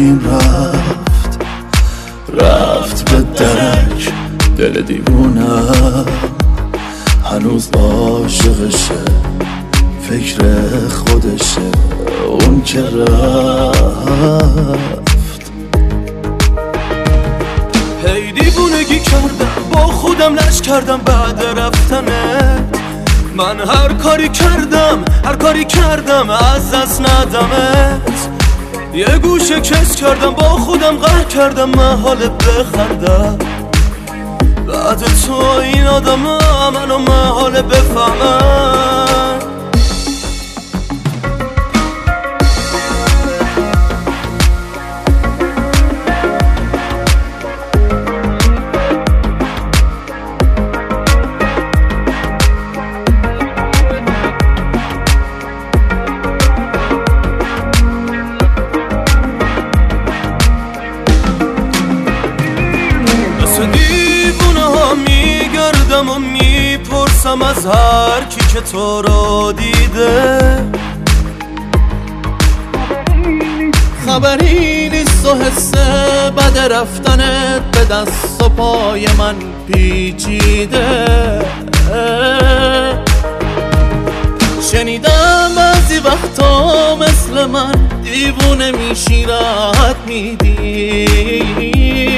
زندگیم رفت به درک. دل دیوونم هنوز عاشقشه، فکر خودشه اون که رفت. هی دیوونگی کردم با خودم لش کردم بعد رفتنت. من هر کاری کردم از دست ندمت. یه گوشه کس کردم با خودم قهر کردم محال بخندم. بعد تو این آدم منو محال بفهمم. میگردم و میپرسم از هر کی که تو رو دیده. خبری نیست و حس بد رفتنت به دست و پای من پیچیده. شنیدم بعضی وقتا مثل من دیوونه میشی راحت میدی.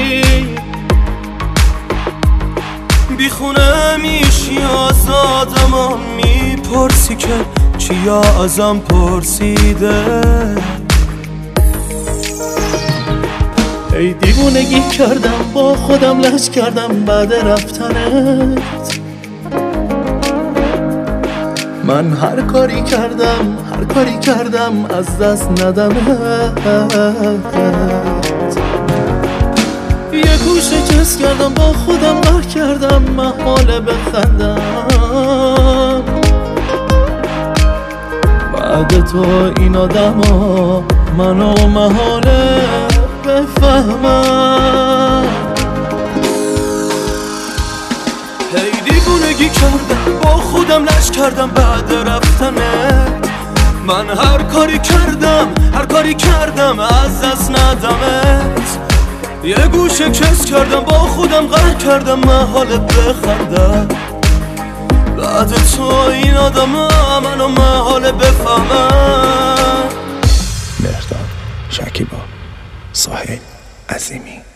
بیخونه میشی از آدم میپرسی که چیا ازم پرسیده. ای دیوونگی کردم با خودم لج کردم بعد رفتنت. من هر کاری کردم از دست ندمت. یه گوشه کس کردم با خودم قهر کردم محاله بخندم. بعد تو این آدما منو محاله بفهمم. هی دیوونگی کردم با خودم لش کردم بعد رفتنت. من هر کاری کردم از دست ندمت. یه گوشه کس کردم با خودم قهر کردم محال بخندم. بعد تو این آدم منو محال بفهمم. مهرداد شکیبا، سهیل عظیمی.